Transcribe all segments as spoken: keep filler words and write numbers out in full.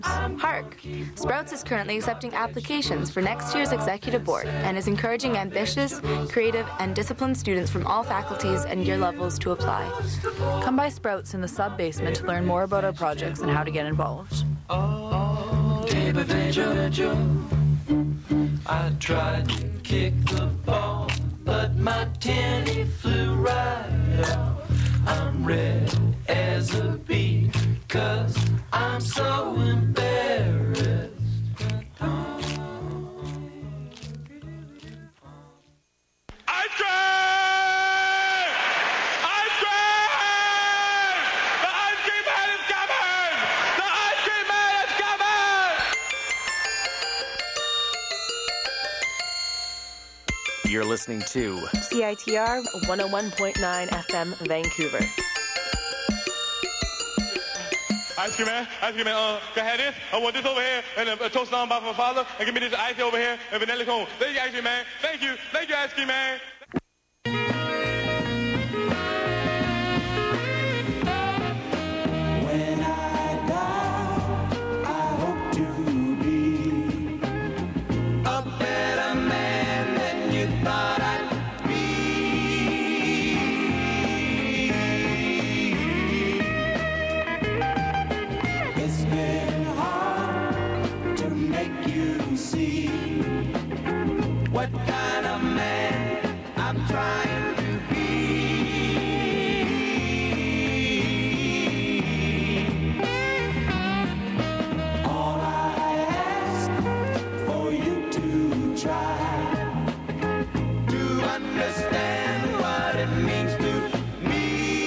Hark! Sprouts is currently accepting applications for next year's executive board and is encouraging ambitious, creative, and disciplined students from all faculties and year levels to apply. Come by Sprouts in the sub-basement to learn more about our projects and how to get involved. Oh, I tried to kick the ball, but my tenny flew right off. I'm red as a bee, 'cause I'm so embarrassed. I tried! I tried! The ice cream man is coming! The ice cream man is coming! You're listening to C I T R one oh one point nine F M Vancouver. Ice cream man, ice cream man, uh, can I have this? I want this over here, and a, a toast on by my father, and give me this ice over here, and vanilla cone. Thank you, ice cream man. Thank you. Thank you, ice cream man. When I die, I hope to be a better man than you thought I'd be. It's been hard to make you see what kind of man I'm trying to be. All I ask for you to try to understand what it means to me.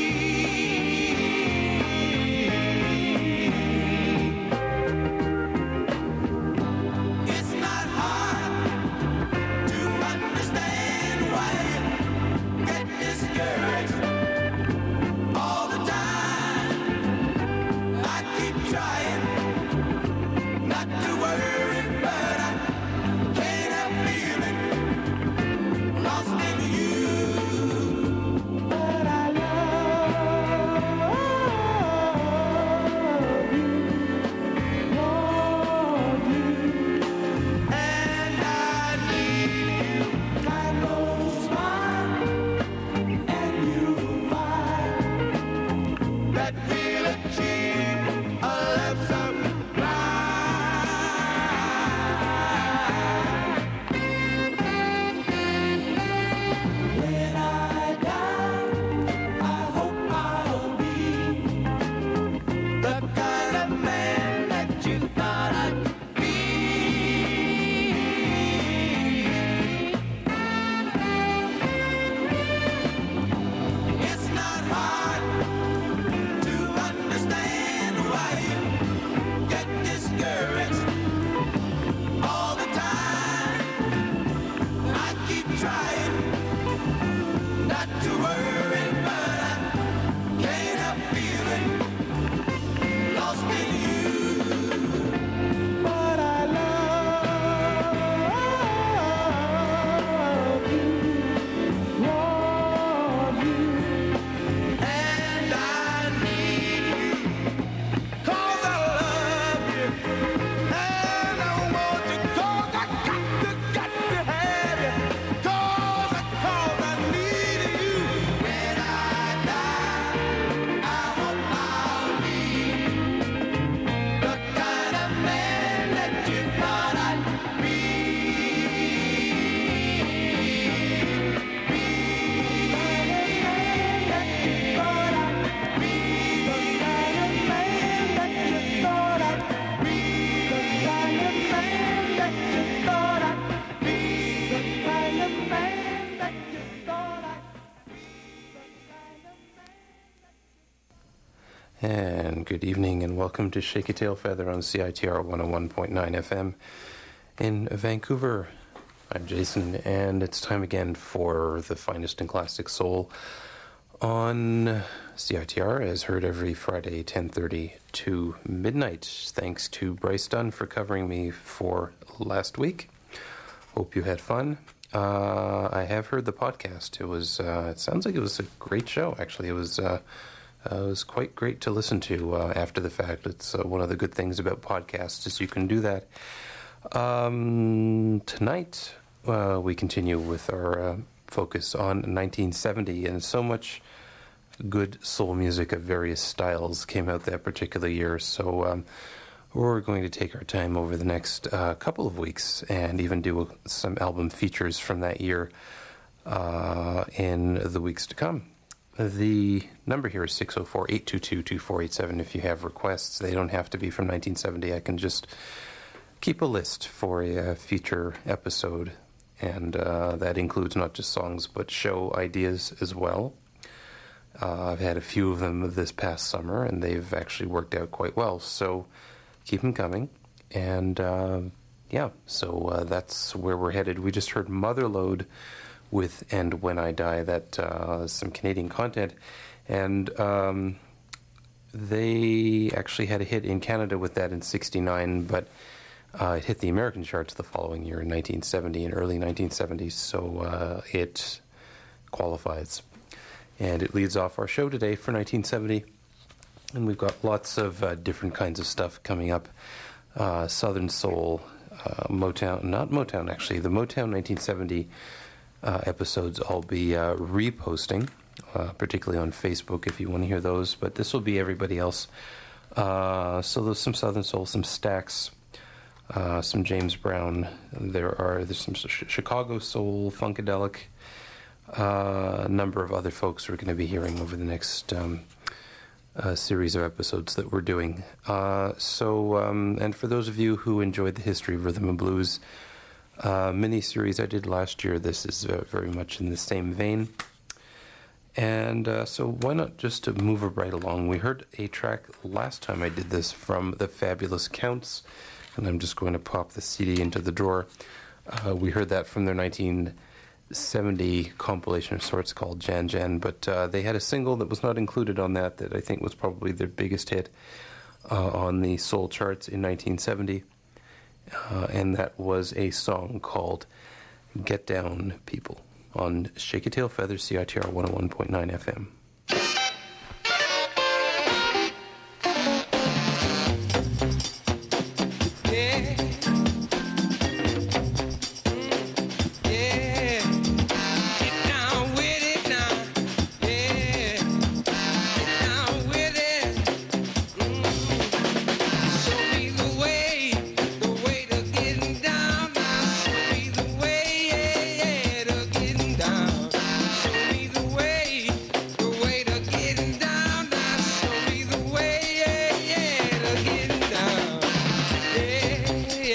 It's not hard to understand why you get discouraged all the time. I keep trying not to worry, but I can't help feeling lost in you. But I love you, want you, and I need you. Time goes by, and you'll find that we'll achieve a love When I die, I hope I'll be the kind of man that you thought I'd be. It's not hard to understand why you get discouraged all the time. I keep trying not to worry, but I can't help feeling lost in you. But I love you, want you, and I need you. 'Cause I love you, and I want you. 'Cause I got to, got to have you. 'Cause I, 'cause I need you. When I die, I hope I'll be the kind of man that you thought I'd be. Be that you thought I'd be. The kind of man that you thought I'd be. The kind of man that you thought I'd be. The kind of man that you thought I'd be. And good evening and welcome to Shake a Tail Feather on C I T R one oh one point nine F M in Vancouver. I'm Jason, and it's time again for the finest in classic soul on C I T R, as heard every Friday, ten thirty to midnight. Thanks to Bryce Dunn for covering me for last week. Hope you had fun. Uh, I have heard the podcast. It was. Uh, it sounds like it was a great show. Actually, it was uh, Uh, it was quite great to listen to uh, after the fact. It's uh, one of the good things about podcasts is you can do that. Um, tonight, uh, we continue with our uh, focus on nineteen seventy, and so much good soul music of various styles came out that particular year. So um, we're going to take our time over the next uh, couple of weeks and even do some album features from that year uh, in the weeks to come. The number here is six oh four, eight two two, two four eight seven if you have requests. They don't have to be from nineteen seventy. I can just keep a list for a, uh feature episode, and uh, that includes not just songs but show ideas as well. Uh, I've had a few of them this past summer, and they've actually worked out quite well, so keep them coming. And uh, yeah, so uh, that's where we're headed. We just heard Motherload with And When I Die. That uh, some Canadian content, and um, they actually had a hit in Canada with that in sixty-nine, but uh, it hit the American charts the following year in nineteen seventy, in early nineteen seventy, so uh, it qualifies. And it leads off our show today for nineteen seventy, and we've got lots of uh, different kinds of stuff coming up. Uh, Southern Soul, uh, Motown, not Motown actually, the Motown nineteen seventy Uh, episodes I'll be uh, reposting, uh, particularly on Facebook if you want to hear those, but this will be everybody else. Uh, so there's some Southern Soul, some Stax, uh, some James Brown. There are there's some sh- Chicago Soul, Funkadelic, uh, a number of other folks we're going to be hearing over the next um, uh, series of episodes that we're doing. Uh, so, um, and for those of you who enjoyed the History of Rhythm and Blues Uh, mini-series I did last year, this is uh, very much in the same vein. And uh, so why not just to move it right along? We heard a track last time I did this from the Fabulous Counts, and I'm just going to pop the C D into the drawer. Uh, we heard that from their nineteen seventy compilation of sorts called Jan Jan, but uh, they had a single that was not included on that that I think was probably their biggest hit uh, on the soul charts in nineteen seventy. Uh, and that was a song called Get Down, People, on Shake Your Tail Feathers, C I T R one oh one point nine F M. Yeah.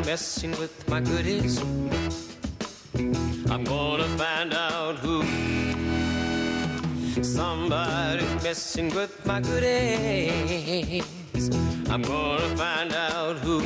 messing with my goodies. I'm gonna find out who. Somebody's messing with my goodies. I'm gonna find out who.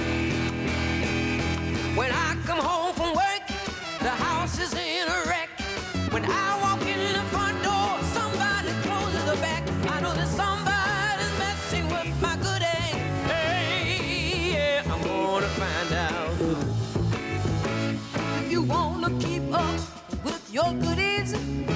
When I come home from work, the house is in a wreck. When I walk in the front door, somebody closes the back. I know that somebody's messing with my goodies. Hey, yeah, I'm gonna find out who. If you wanna keep up with your goodies,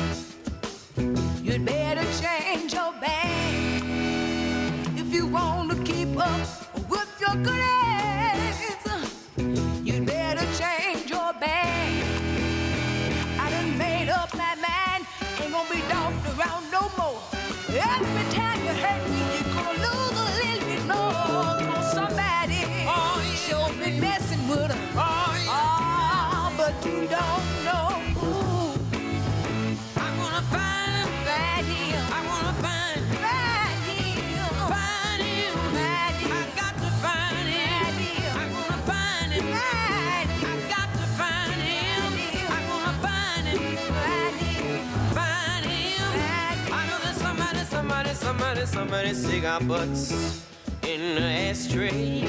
you'd better change your bag. If you want to keep up with your goodies, you'd better change your bag. I done made up my mind, ain't gonna be dogged around no more. Every time you hurt me, you're gonna lose a little bit more. Cause somebody oh, yeah. sure been messing with her. Oh, yeah. oh, but you don't know who. I'm gonna find him, find him. I'm gonna find, find him, find him, find him. I got to find him. I'm gonna find him. Find him. I got to find him. I'm gonna find him. Find him. Find him. I know that somebody, somebody, somebody, somebody cigar butts in the ashtray.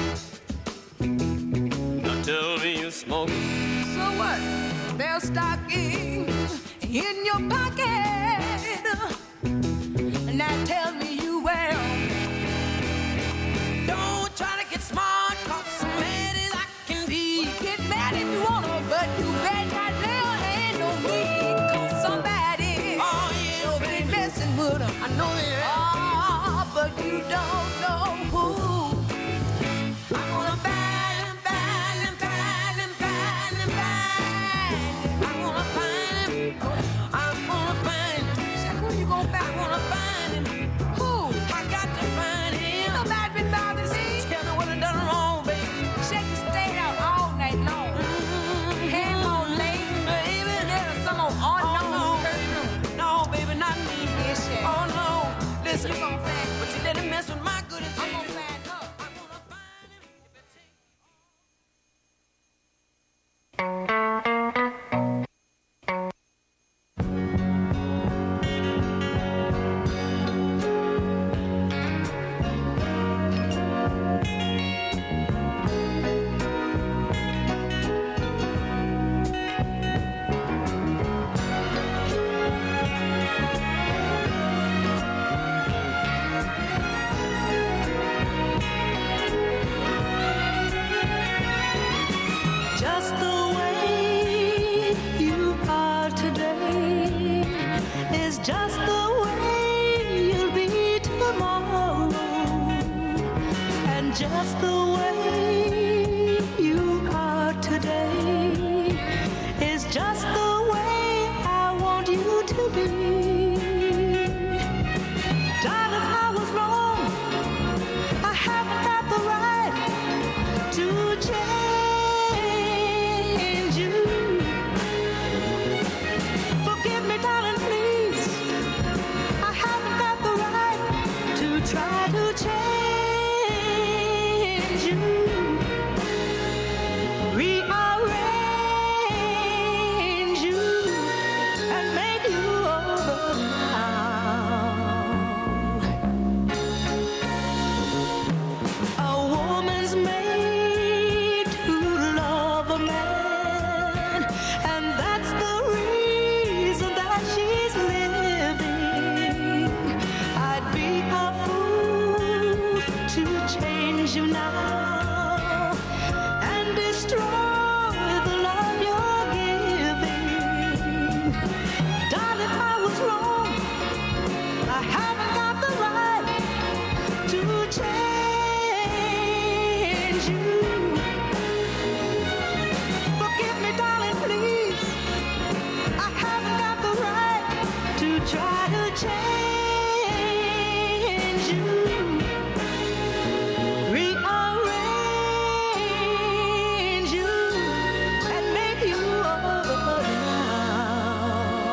Now tell me you smoke. So what? They're stocking in your pocket. Now tell me you will. Don't try to get smart, cause I'm mad as I can be. Get mad if you wanna, but you better not lay your hand on me. Cause somebody oh, yeah, sure been messing with them. I know they are. Oh, but you don't know who. I'm gonna find him, find him, find him, find him, find him. I'm gonna find him. I'm gonna find him. Say, who you gonna find? I'm gonna find him. Who? I got to find him. Nobody been bothered to see. Tell me what I done wrong, baby. Shake the state out all night long. Mm-hmm. Hands on late, baby. There's some on unknown. Oh, no. no, baby, not me. Yes, yeah. Oh no. Listen, you gonna find, but you didn't mess with my goodies. I'm gonna find her. I'm gonna find him. If it takes Just the way you are today is just the way you'll be tomorrow. And just the way you are today is just the way I want you to be. Darling, I was wrong. I haven't got the right to change you. Forgive me, darling, please. I haven't got the right to try to change you. Rearrange you and make you over now. A woman's made to love a man, and that's the reason that she's living. I'd be a fool to change you now and destroy the love you're giving. Darling, I was wrong. I haven't got the right to change you. Forgive me, darling, please. I haven't got the right to try to change you. Rearrange you and make you over now.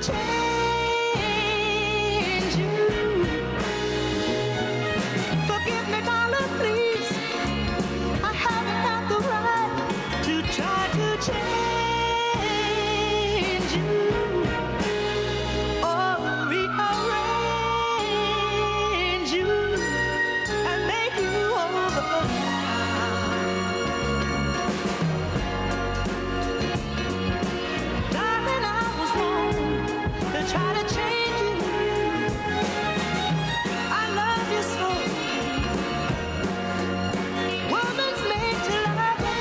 change you. Forgive me, darling, please. I haven't got the right to try to change you or rearrange you and make you over. Darling, I was wrong to try to change you. I love you so. Woman's made to love a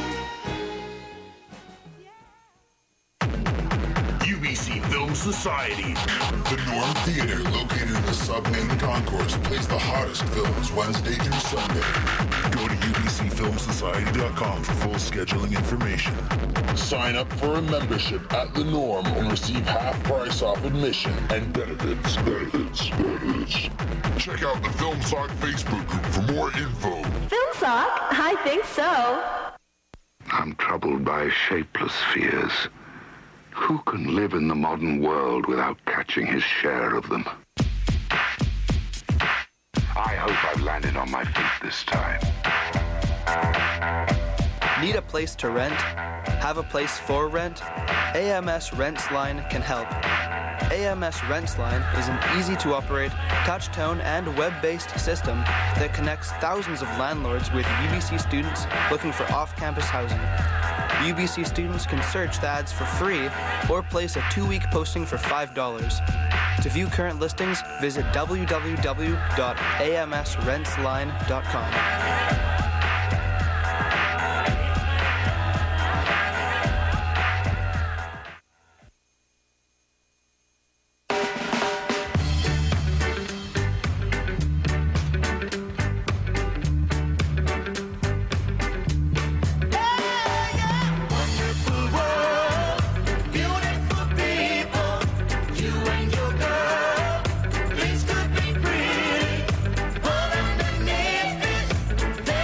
man. U B C Film Society. The Norm Theater, located in the sub-main concourse, plays the hottest films Wednesday through Sunday. Go to U B C film society dot com for full scheduling information. Sign up for a membership at The Norm and receive half price off admission and benefits, benefits, benefits. Check out the Film Sock Facebook group for more info. Film Sock? I think so. I'm troubled by shapeless fears. Who can live in the modern world without catching his share of them? I hope I've landed on my feet this time. Need a place to rent? Have a place for rent? A M S Rents Line can help. A M S Rents Line is an easy-to-operate, touch-tone, and web-based system that connects thousands of landlords with U B C students looking for off-campus housing. U B C students can search the ads for free or place a two-week posting for five dollars. To view current listings, visit w w w dot a m s rents line dot com. There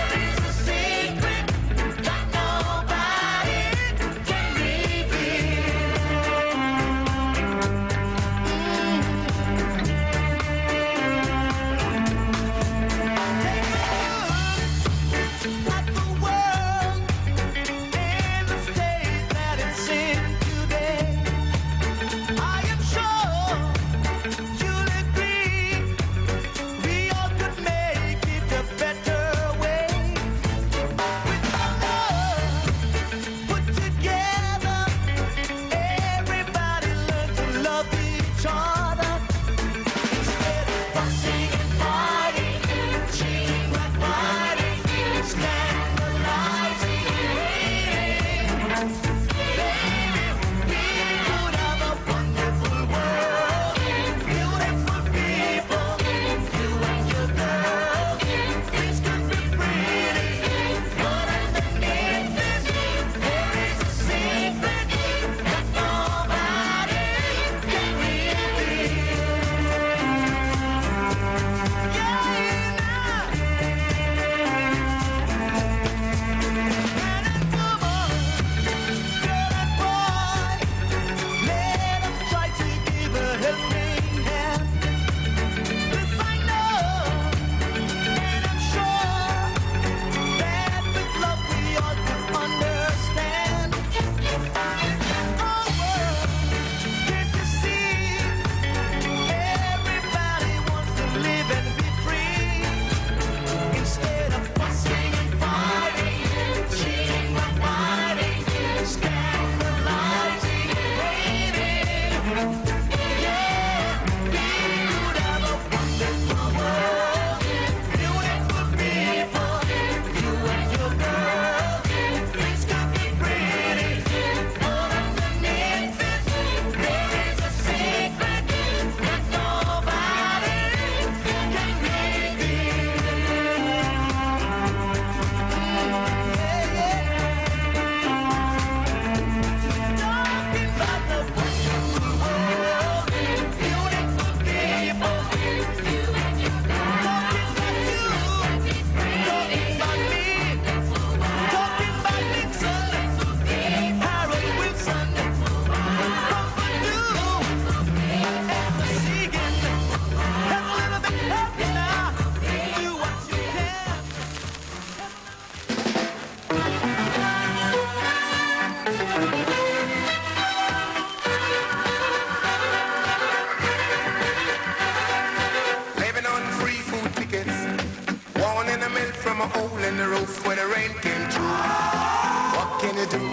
in the roof when the rain came through. What can you do?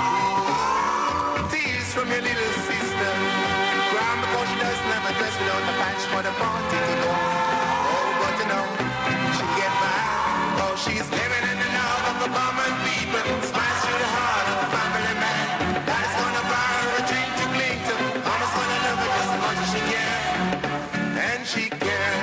Tears from your little sister. Crying because she doesn't have a dress without a patch for the party to go. Oh, but you know, she get by. Oh, she's living in the love of the common people. Smash through the heart of the family man. Daddy's gonna buy her a drink to cling to. Mama's gonna love her just as much as she can. And she can.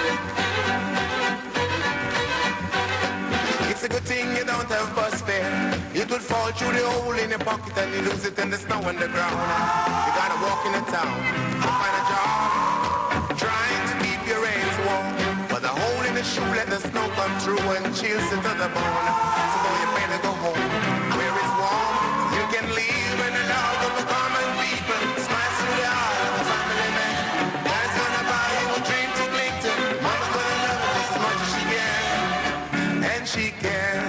It's a good thing you don't have bus fare. It would fall through the hole in your pocket and you lose it in the snow on the ground. You gotta walk in the town to find a job, trying to keep your reins warm. But the hole in the shoe let the snow come through and chills it to the bone. So go you better go home where it's warm. You can live in the love of the common people. Smash through the heart of the family man. Dad's gonna buy you a drink to cling to. Mama's gonna love you just as much as she can. And she can.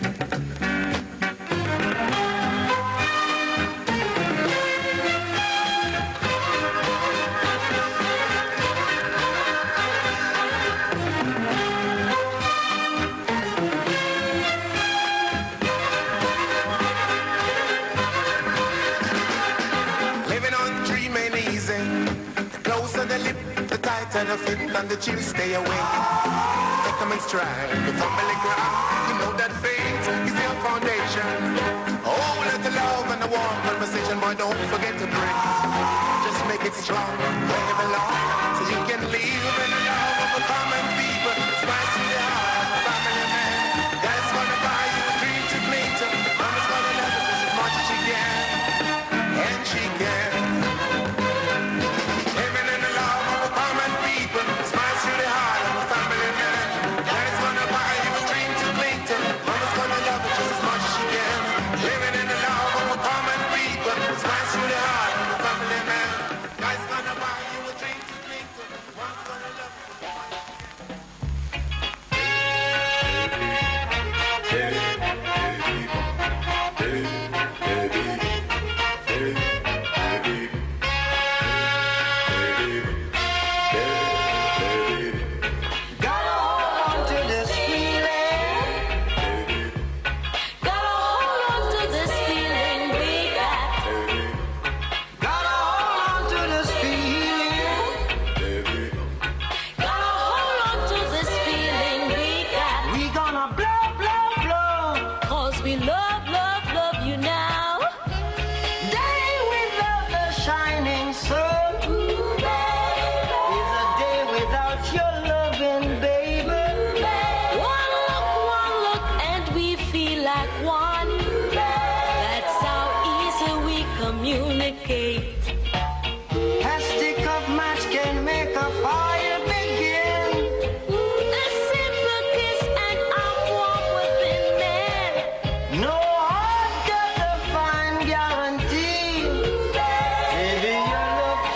And the fit and the chill stay away. Take them in stride, the family ground. You know that faith is your foundation. Oh, let the love and the warm conversation, boy, don't forget to pray. Just make it strong where you belong, so you can live in the love of the common people. Spice in the heart of the family man. Dad's gonna buy you a dream to cling to. Mama's gonna love you just as much as she can, and she can. No hard got a fine guarantee. Baby, your love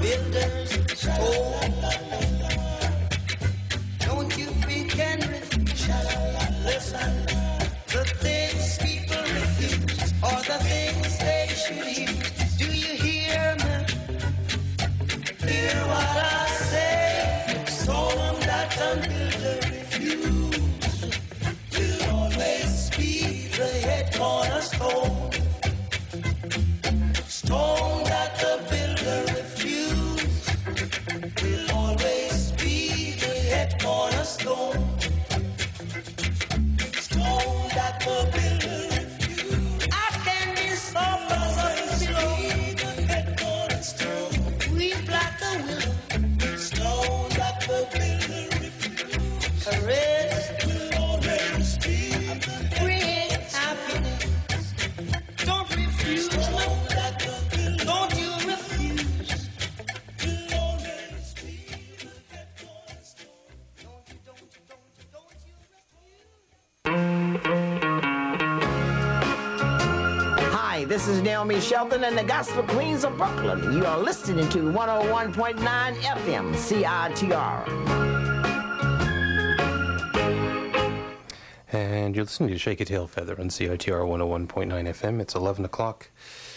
builder's stone. Don't you begin refuse. Listen, the things people refuse are the things they should use. Do you hear me? Hear what I say? Stone that the builder refuse will always be the head cornerstone. Stone that the builder refused will always be the head cornerstone. Stone that the builder refused. I can be soft as a pillow. The head cornerstone. Weep like a willow. Stone that the builder refused. Caress will always be bring happiness. Don't refuse. Stone that the builder. Don't you refuse. Will always be the head cornerstone. Don't you, don't you, don't you, don't you refuse. Hi, this is Naomi Shelton and the Gospel Queens of Brooklyn. You are listening to one oh one point nine F M C I T R. And you're listening to Shake a Tail Feather on C I T R one oh one point nine F M. It's eleven o'clock.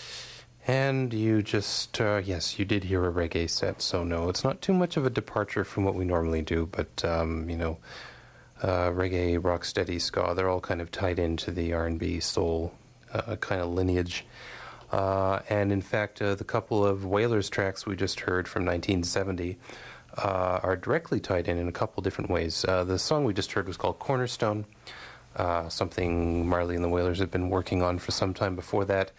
And you just, uh, yes, you did hear a reggae set, so no, it's not too much of a departure from what we normally do, but, um, you know, uh, reggae, rocksteady, ska, they're all kind of tied into the R and B, soul uh, kind of lineage. Uh, and in fact, uh, the couple of Wailers tracks we just heard from nineteen seventy uh, are directly tied in in a couple different ways. Uh, the song we just heard was called Cornerstone, uh, something Marley and the Wailers had been working on for some time before that.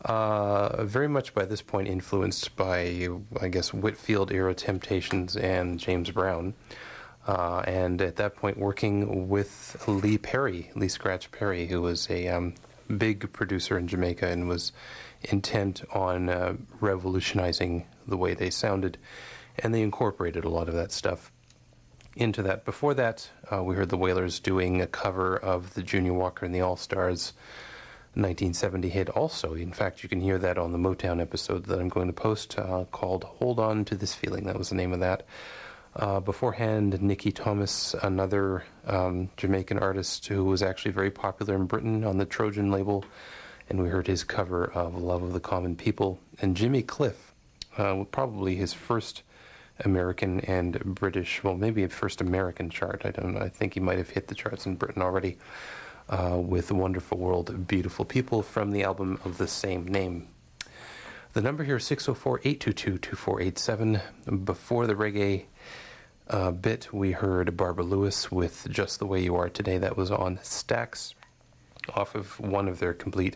Uh, very much by this point influenced by, I guess, Whitfield-era Temptations and James Brown. Uh, and at that point working with Lee Perry, Lee Scratch Perry, who was a um, big producer in Jamaica and was intent on uh, revolutionizing the way they sounded. And they incorporated a lot of that stuff into that. Before that, uh, we heard the Wailers doing a cover of the Junior Walker and the All-Stars nineteen seventy hit also. In fact, you can hear that on the Motown episode that I'm going to post uh, called Hold On to This Feeling. That was the name of that. Uh, beforehand, Nicky Thomas, another um, Jamaican artist who was actually very popular in Britain on the Trojan label, and we heard his cover of Love of the Common People. And Jimmy Cliff, uh, probably his first American and British, well, maybe a first American chart. I don't know. I think he might have hit the charts in Britain already. Uh, with Wonderful World of Beautiful People from the album of the same name. The number here is six oh four, eight two two, two four eight seven. Before the reggae uh, bit, we heard Barbara Lewis with Just the Way You Are Today. That was on Stax, off of one of their complete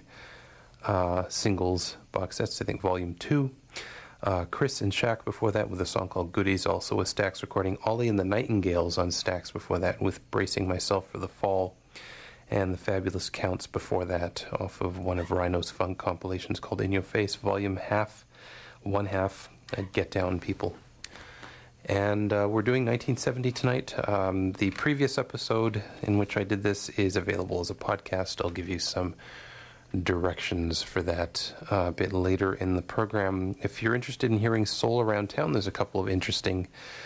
uh, singles box sets, I think volume two. Uh, Chris and Shaq before that with a song called Goodies, also a Stax recording. Ollie and the Nightingales on Stax before that with Bracing Myself for the Fall. And the Fabulous Counts before that, off of one of Rhino's funk compilations called In Your Face, volume half, one half, uh, Get Down People. And uh, we're doing nineteen seventy tonight. Um, the previous episode in which I did this is available as a podcast. I'll give you some directions for that uh, a bit later in the program. If you're interested in hearing soul around town, there's a couple of interesting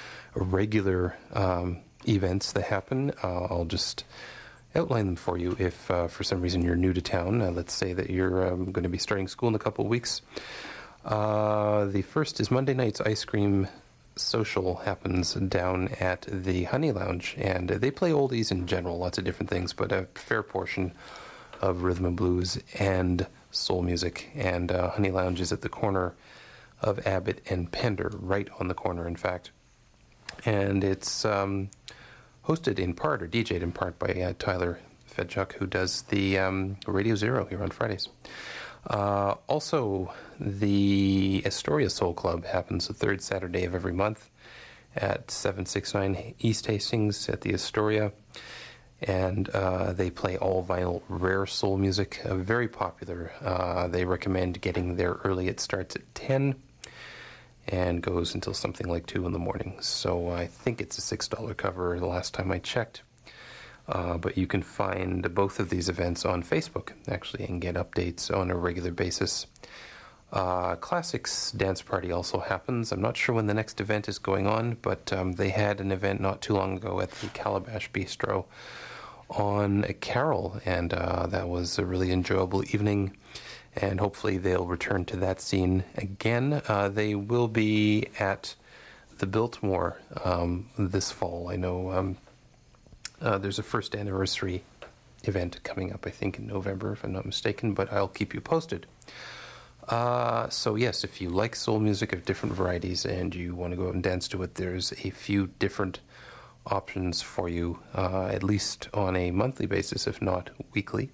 regular um, events that happen. Uh, I'll just outline them for you if uh, for some reason you're new to town. Uh, let's say that you're um, going to be starting school in a couple of weeks. Uh, the first is Monday night's ice cream social happens down at the Honey Lounge, and they play oldies in general, lots of different things, but a fair portion of rhythm and blues and soul music. And uh, Honey Lounge is at the corner of Abbott and Pender, right on the corner, in fact. And it's um, hosted in part, or D J'd in part, by uh, Tyler Fedchuk, who does the um, Radio Zero here on Fridays. Uh, also, the Astoria Soul Club happens the third Saturday of every month at seven sixty-nine East Hastings at the Astoria. And uh, they play all vinyl rare soul music, uh, very popular. Uh, they recommend getting there early. It starts at ten and goes until something like two in the morning. So I think it's a six dollars cover the last time I checked. Uh, but you can find both of these events on Facebook, actually, and get updates on a regular basis. Uh, Classics Dance Party also happens. I'm not sure when the next event is going on, but um, they had an event not too long ago at the Calabash Bistro on a carol, and uh, that was a really enjoyable evening, and hopefully they'll return to that scene again. Uh, they will be at the Biltmore um, this fall. I know um, uh, there's a first anniversary event coming up, I think, in November, if I'm not mistaken, but I'll keep you posted. Uh, so yes, if you like soul music of different varieties and you want to go out and dance to it, there's a few different options for you, uh, at least on a monthly basis, if not weekly.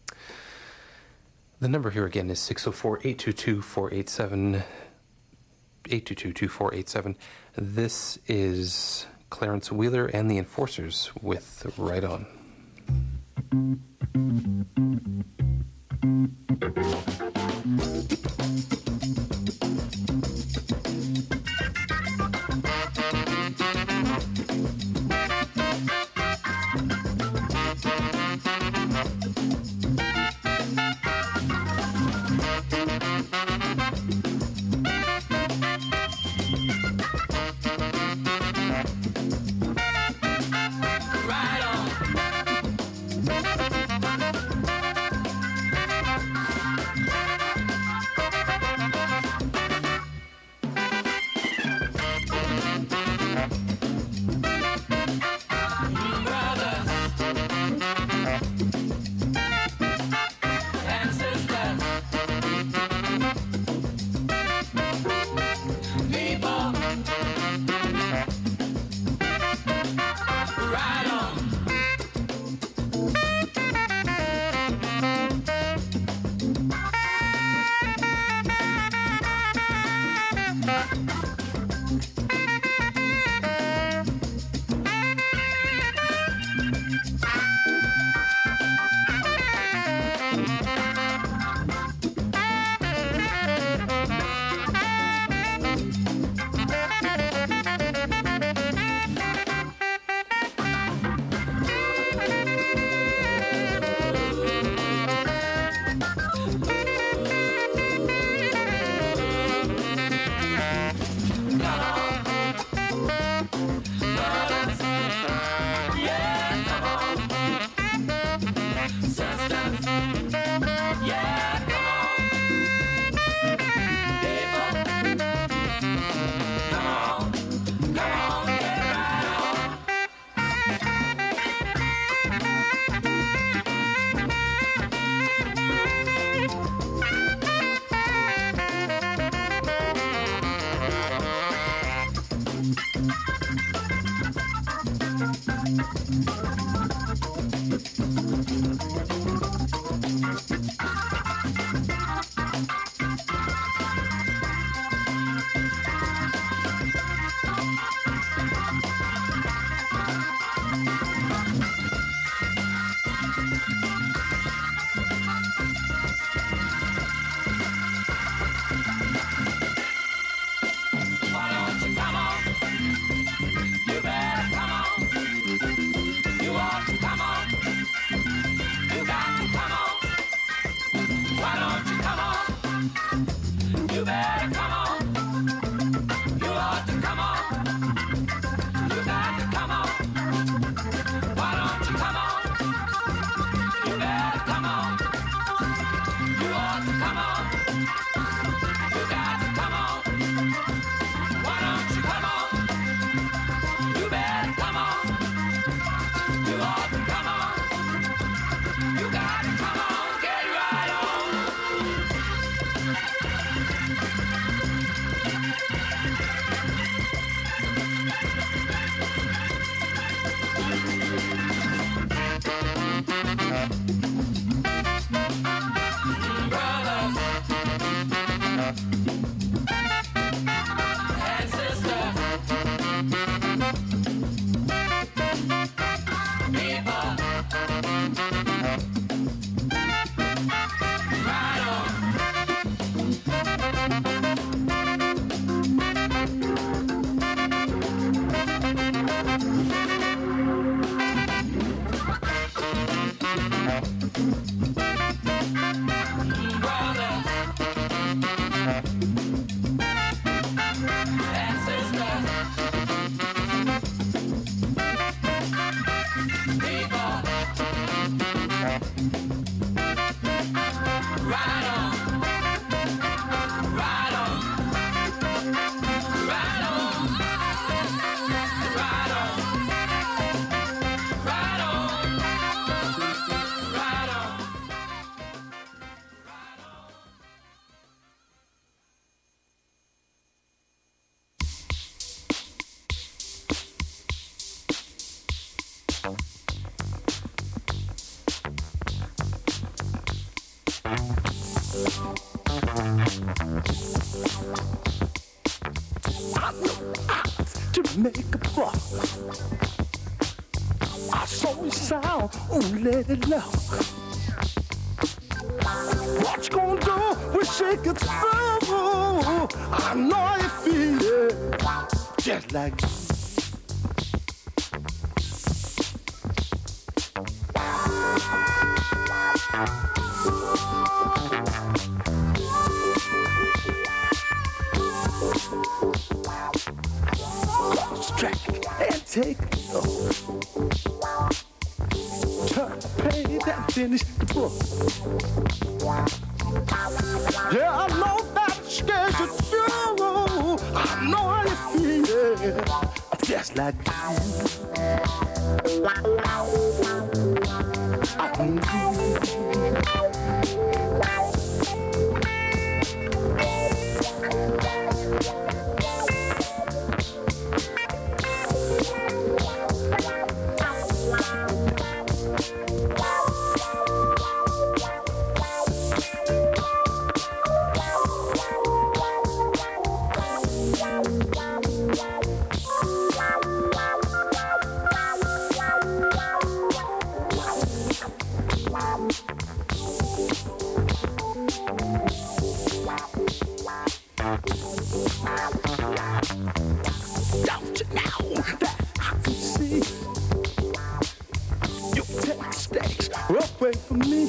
The number here again is six oh four, eight two two, four eight seven, eight two two, two four eight seven. This is Clarence Wheeler and the Enforcers with Right On. got no eyes to make a buck. I saw you sound, oh, let it look. What you gonna do when she gets through? I know you feel it, just like you. Track and take it slow. Turn the page and finish the book. Yeah, I know that it's scared you too. I know how you feel, just like you. Don't you know that I can see you take stakes away from me?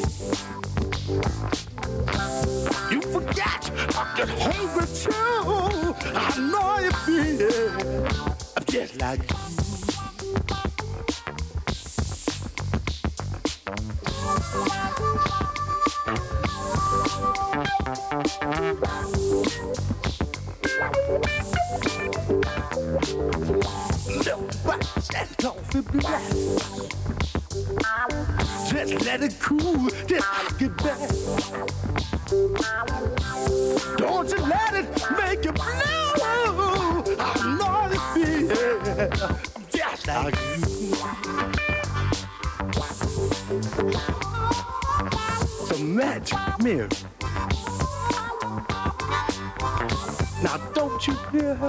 You forget I get hungry too. I know you feel it. I'm just like you. Stand coffee black. Just let it cool, then I'll get back. Don't you let it make you blue. I know you feel just like you. The magic mirror. Now don't you hear?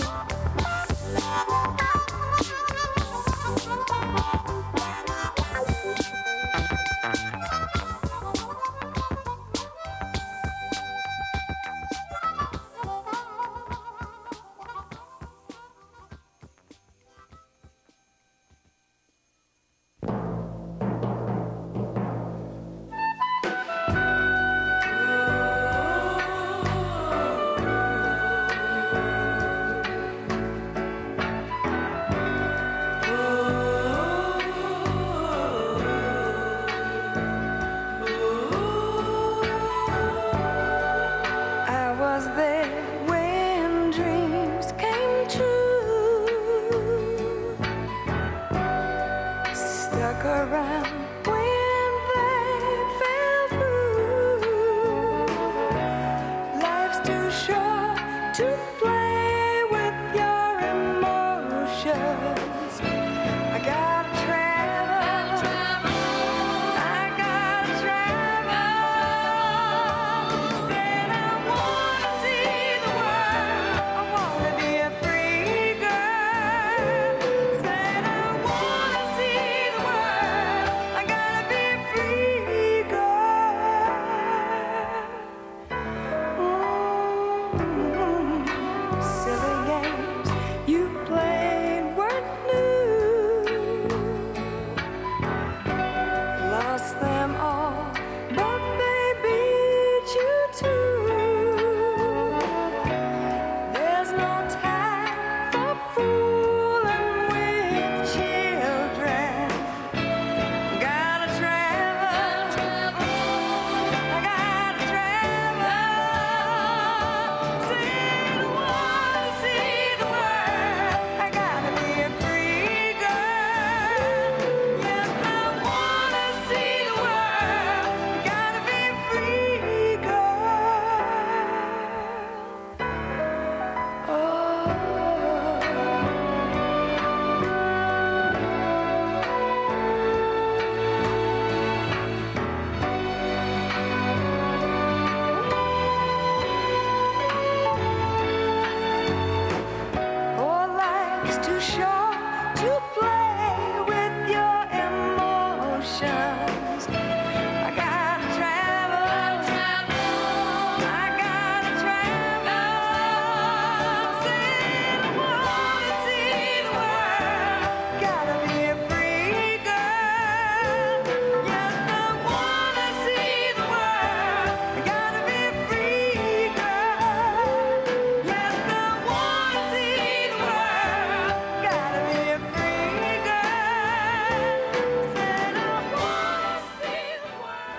sure to play with your emotions. I gotta travel, I gotta travel. Say I wanna see the world. Gotta be a free girl. Yes, I wanna see the world. Gotta be a free girl. Yes, I wanna see the world. Gotta be a free girl. Said I wanna see the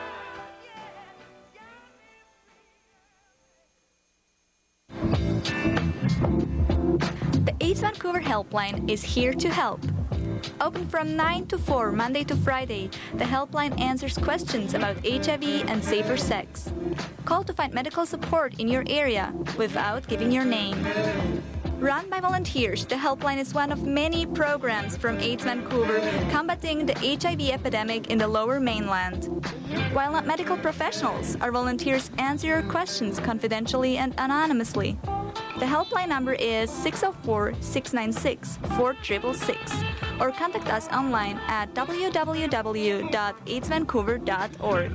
The AIDS Vancouver Helpline is here to help. Open from nine to four, Monday to Friday, the helpline answers questions about H I V and safer sex. Call to find medical support in your area without giving your name. Run by volunteers, the helpline is one of many programs from AIDS Vancouver combating the H I V epidemic in the Lower Mainland. While not medical professionals, our volunteers answer your questions confidentially and anonymously. The helpline number is six oh four, six nine six, four six six six or contact us online at w w w dot aids vancouver dot org.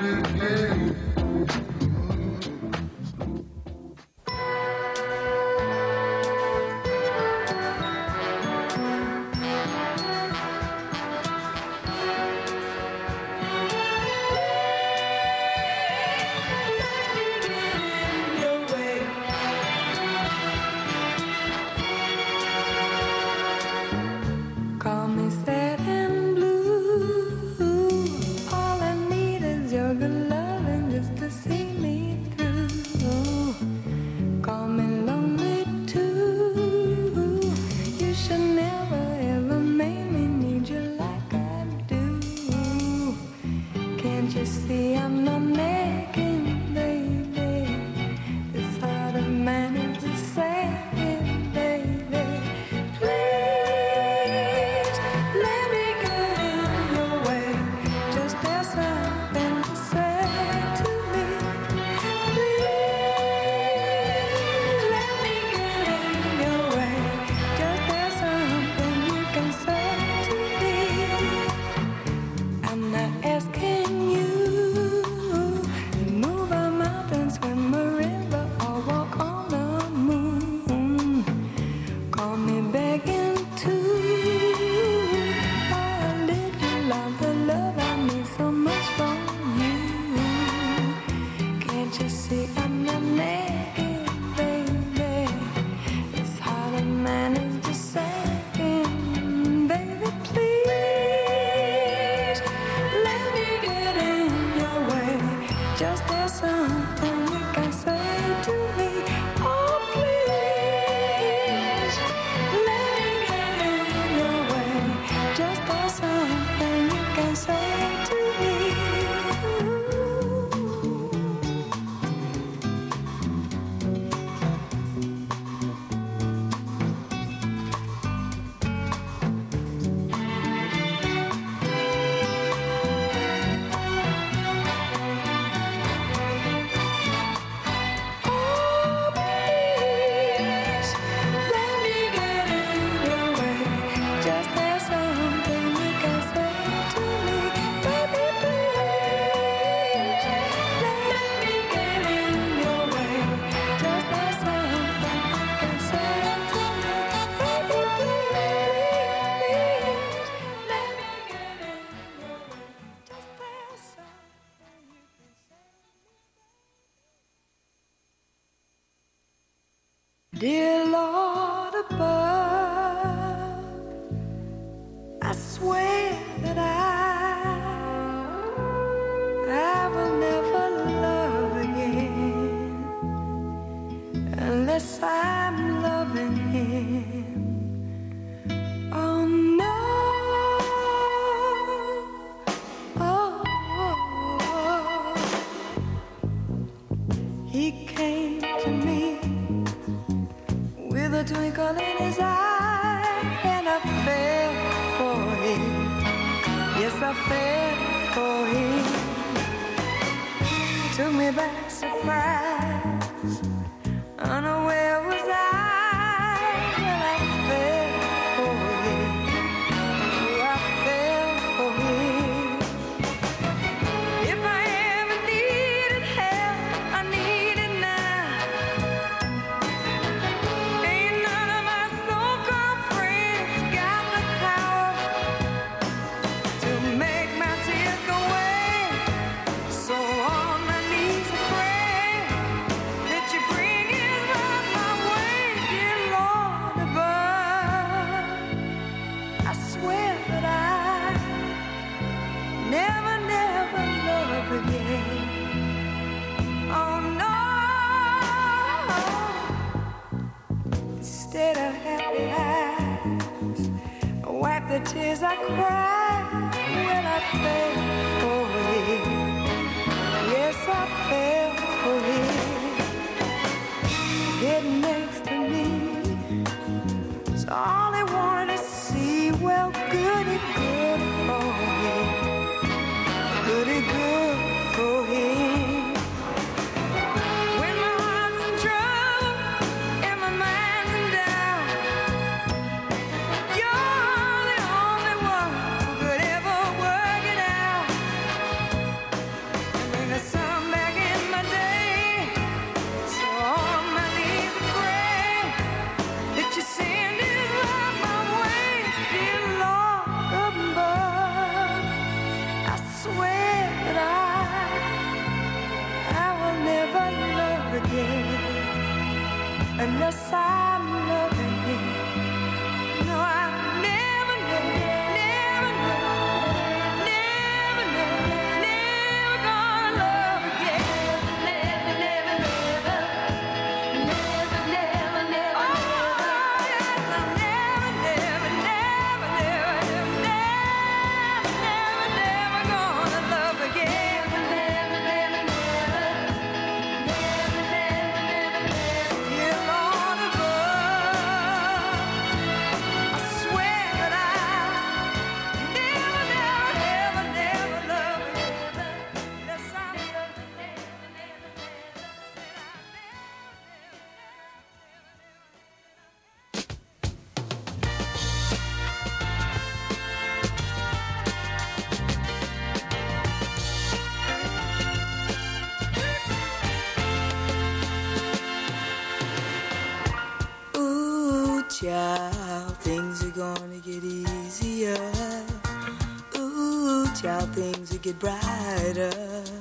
Call me sad and blue. All I need is your good loving just to see me through. Call me lonely too. You should never ever make me need you like I do. Can't you see I'm not nagging, baby? This heart of mine is a saying, baby. Please let me get in your way. Just there's something to say to me. Please let me get in your way. Just there's something you can say to me. I'm not asking you to move a mountain, swim a river, or walk on the moon. Call me begging to. How did you love the love I need so much from you? Can't you see I'm not naked, baby? This heart of mine is just saying, baby, please let me get in your way. Just there's something you can say to me. Oh, please let me get in your way. Just there's something you can say to me. Oh, please let me get in your way. Just there's something you can say to me, baby. Please let me get in your way. Just there's something you can say to me, baby. Please let me get in your way. Just there's something you can say. Dear Lord above, I swear that I, I will never love again unless I'm loving him. Oh no, oh, he came to me with a twinkle in his eye, and I fell for him. Yes, I fell for him. Took me back surprise, unaware was I, and I fell for set of happy eyes, wipe the tears I cried when I fell for him. Yes, I fell for him. Getting next to me, it's all they wanted to see. Well, goody good for him, goody good for him. When my heart's in trouble and my mind's in doubt, you're the only one who could ever work it out and bring the sun back in my day. So on my knees I pray that you send his love my way, dear Lord above. I swear that I, I will never love again unless I'm loving him. No, I'll never, never, never, never, never, never gonna love again. Never, never, never, never, never, never. Oh, yes, I'll never, never, never, never, never, never, never gonna love again. Never, never, never, never, never, never, never. Dear Lord above, I swear that I'll never, never, never, never love again unless I'm loving, never, never, never. Said I'll Ooh, child, things are gonna get easier. Ooh, child, things will get brighter.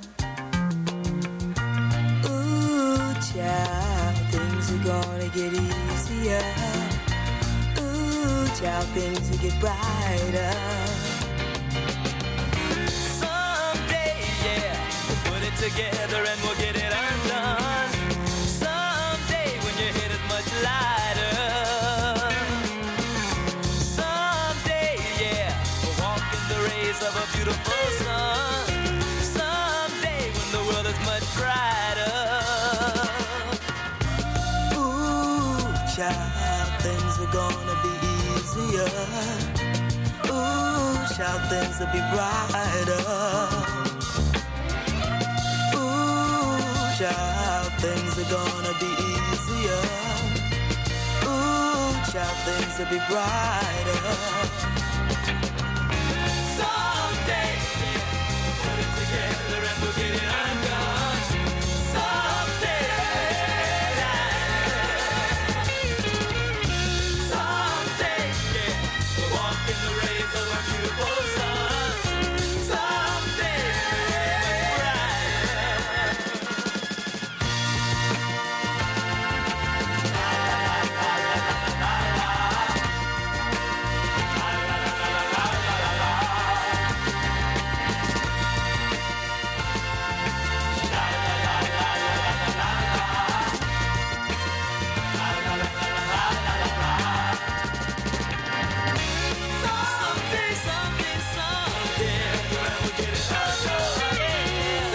Ooh, child, things are gonna get easier. Ooh, child, things will get brighter. Someday, yeah, we'll put it together and we'll get it undone. Someday when your head is much lighter. Someday, yeah, we'll walk in the rays of a beautiful sun. Someday when the world is much brighter. Ooh, child, things are gonna be easier. Ooh, child, things will be brighter. Ooh, child, things are gonna be easier. Ooh, child, things will be brighter. Someday, yeah, we'll put it together and we'll get it undone. Someday, someday, yeah, we'll walk in the rays of a beautiful sun. Someday, someday, someday, someday, we'll get it undone.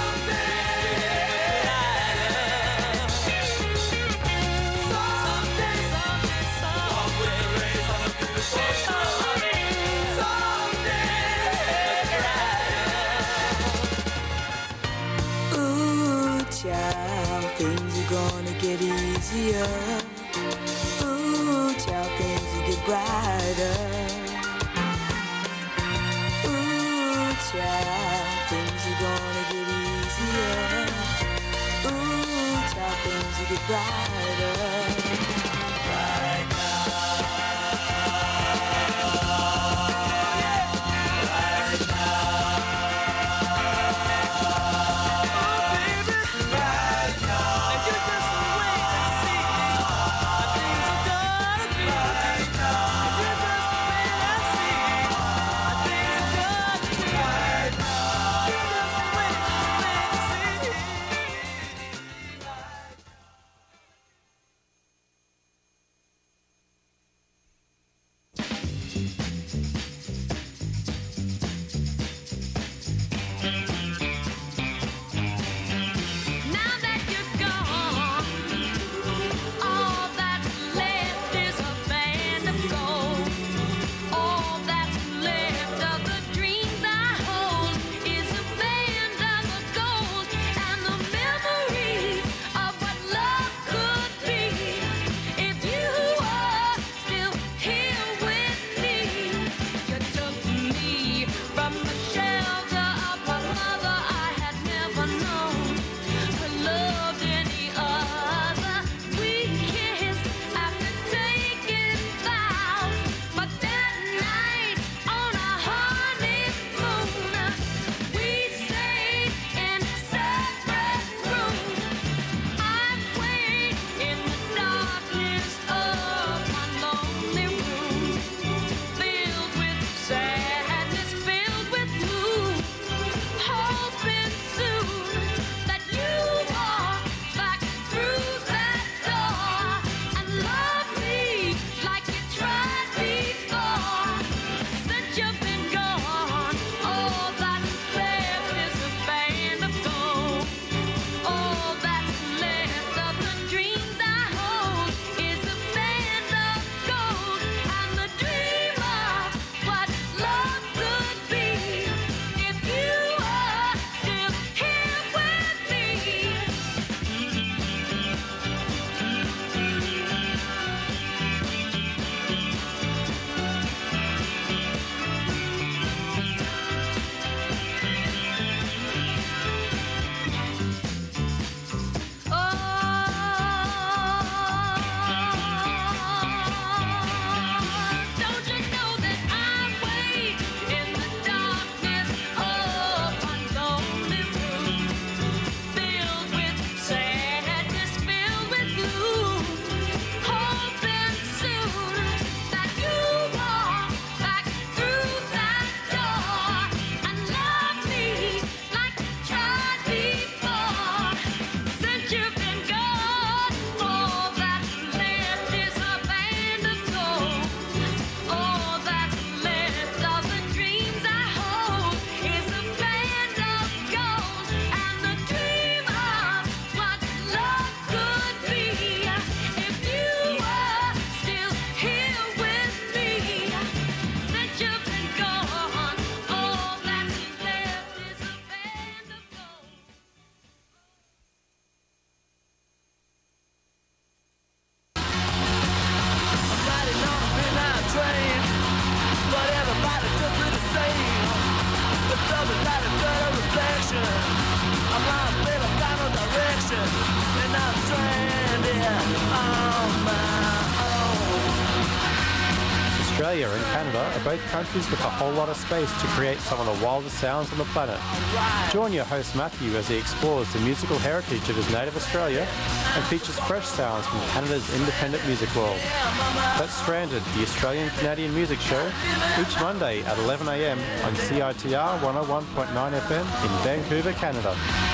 Someday, someday, someday, walk with the rays of a beautiful sun. Someday, Ooh, child, things are gonna get easier. Ooh, child, things will get brighter. Ooh, child, things are gonna get easier. Ooh, child, things will get brighter. Right Australia and Canada are both countries with a whole lot of space to create some of the wildest sounds on the planet. Join your host Matthew as he explores the musical heritage of his native Australia and features fresh sounds from Canada's independent music world. That's Stranded, the Australian-Canadian music show, each Monday at eleven a m on C I T R one oh one point nine F M in Vancouver, Canada.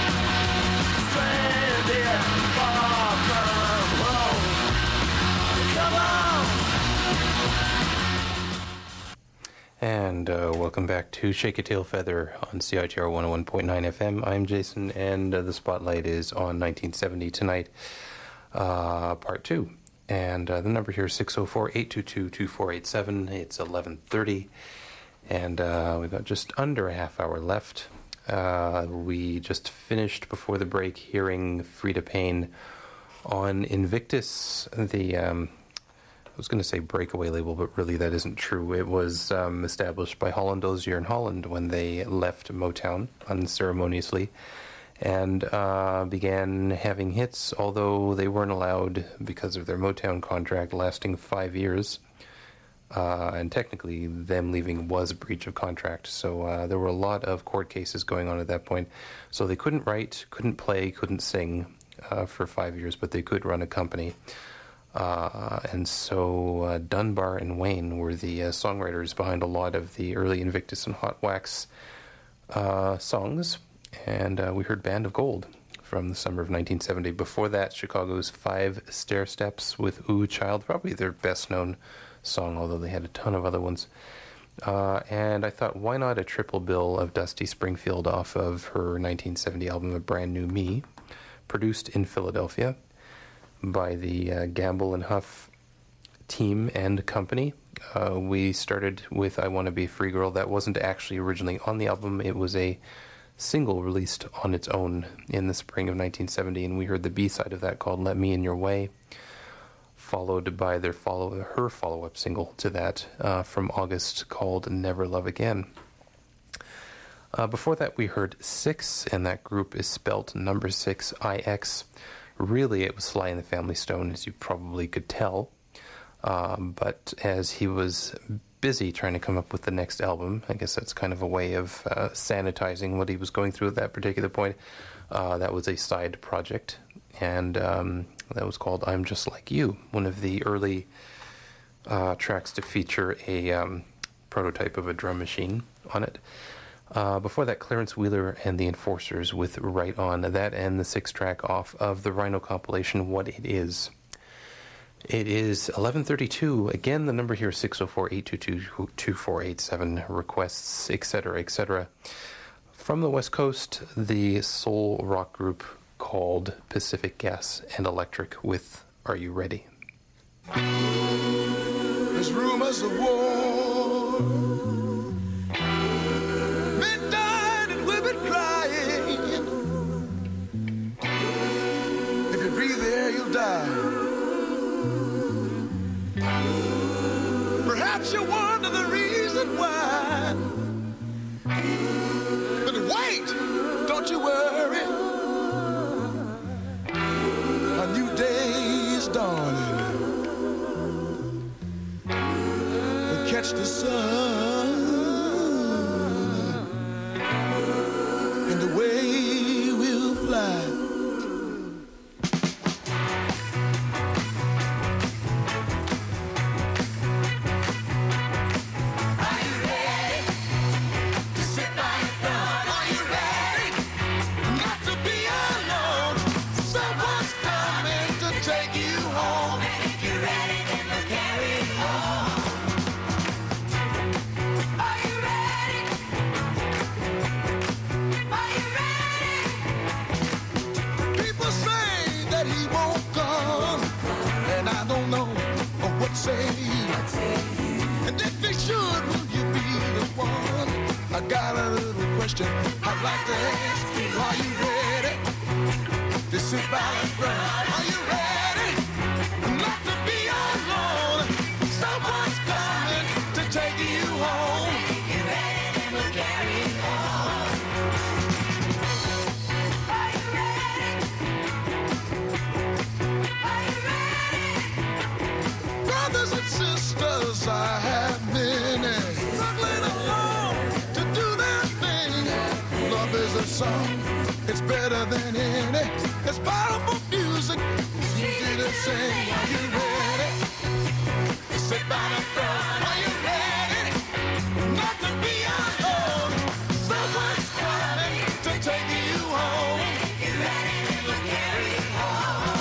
And uh, welcome back to Shake a Tail Feather on C I T R one oh one point nine F M. I'm Jason, and uh, the spotlight is on nineteen seventy tonight, uh, part two. And uh, the number here is six oh four, eight two two, two four eight seven. It's eleven thirty, and uh, we've got just under a half hour left. Uh, we just finished before the break hearing Frida Payne on Invictus, the... Um, I was going to say breakaway label, but really that isn't true. It was um, established by Holland Dozier in Holland when they left Motown unceremoniously and uh, began having hits, although they weren't allowed because of their Motown contract lasting five years. Uh, and technically, them leaving was a breach of contract. So uh, there were a lot of court cases going on at that point. So they couldn't write, couldn't play, couldn't sing uh, for five years, but they could run a company. Uh, and so uh, Dunbar and Wayne were the uh, songwriters behind a lot of the early Invictus and Hot Wax uh, songs. And uh, we heard Band of Gold from the summer of nineteen seventy. Before that, Chicago's Five Stair Steps with Ooh Child, probably their best-known song, although they had a ton of other ones. Uh, and I thought, why not a triple bill of Dusty Springfield off of her nineteen seventy album, A Brand New Me, produced in Philadelphia by the uh, Gamble and Huff team and company. Uh, we started with I Want to Be a Free Girl. That wasn't actually originally on the album. It was a single released on its own in the spring of nineteen seventy, and we heard the B-side of that called Let Me In Your Way, followed by their follow her follow-up single to that uh, from August called Never Love Again. Uh, before that, we heard Six, and that group is spelt number six, I X. Really, it was Sly and the Family Stone, as you probably could tell. Um, but as he was busy trying to come up with the next album, I guess that's kind of a way of uh, sanitizing what he was going through at that particular point. Uh, that was a side project, and um, that was called I'm Just Like You, one of the early uh, tracks to feature a um, prototype of a drum machine on it. Uh, before that, Clarence Wheeler and the Enforcers with Right On. That and the sixth track off of the Rhino compilation, What It Is. It is eleven thirty-two. Again, the number here is six oh four, eight two two, two four eight seven. Requests, et cetera, et cetera. From the West Coast, the soul rock group called Pacific Gas and Electric with Are You Ready? There's rumors of war. Men died and women crying. If you breathe the air, you'll die. Perhaps you wonder the reason why. But wait, don't you worry. A new day is dawning. We'll catch the sun, and away we'll fly. Say, and if they should, will you be the one? I got a little question I'd like to ask. Are you ready to sit by the front? Are you ready not to be alone? Someone's coming to take you home. If you're ready, then we'll carry it on. Are you ready? Are you ready? Brothers and sisters, I have song. It's better than any. It's powerful music. It's easy to sing. Are you ready? Sit by the front. Are you ready? Not to be alone. Someone's coming to take you home. If you're ready, then we'll carry you home.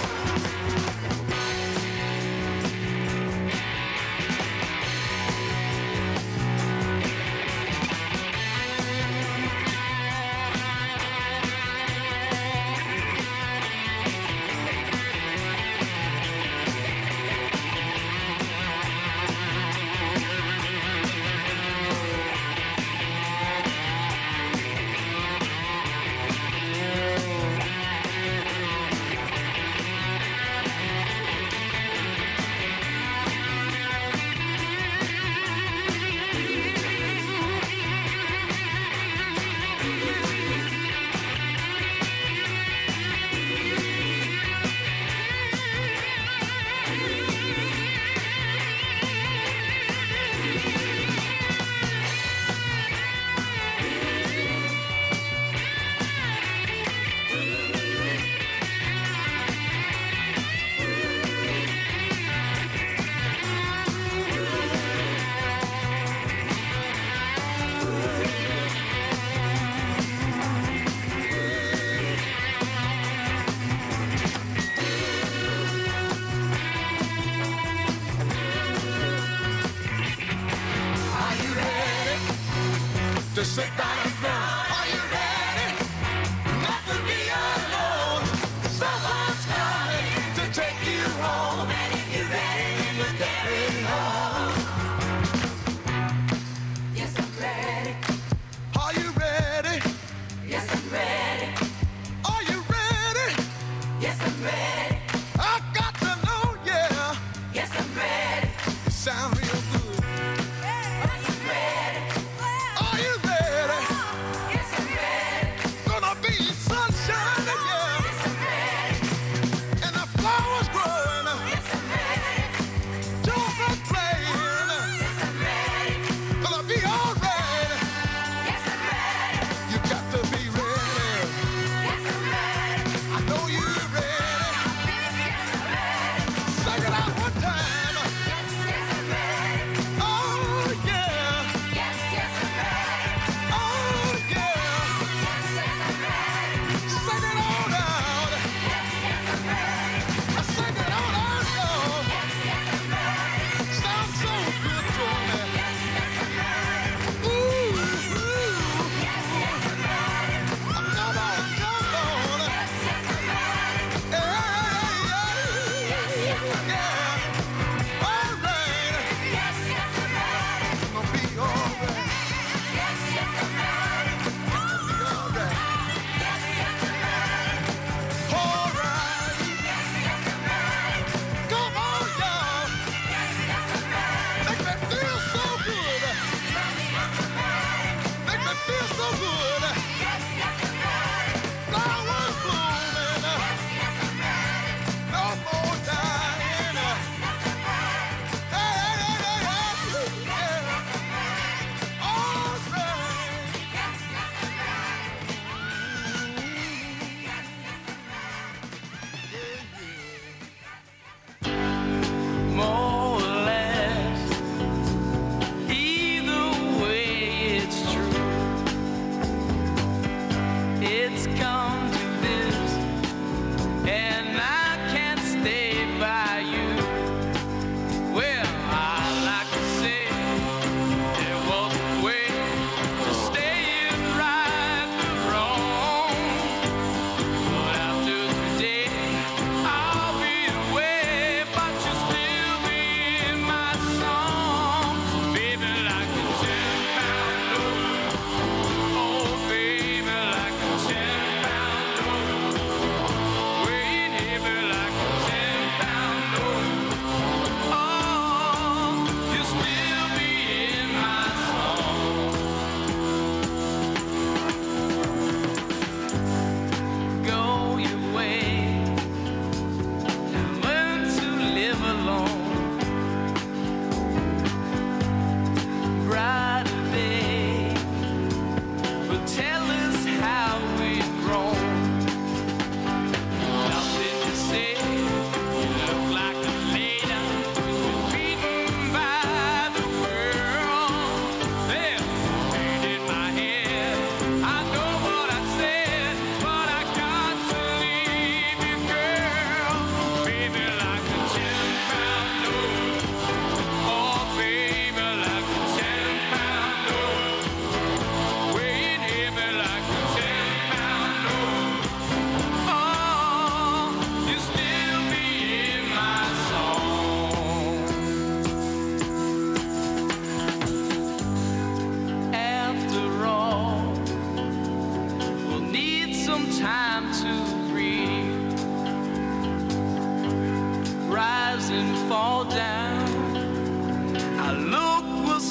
To sit down and front. Are you ready? Not to be alone. Someone's coming to take you home. And if you're ready, then we'll carry you home. Yes, I'm ready. Are you ready? Yes, I'm ready. Are you ready? Yes, I'm ready. I got to know, yeah. Yes, I'm ready. You sound real good. Are you ready? Are you ready?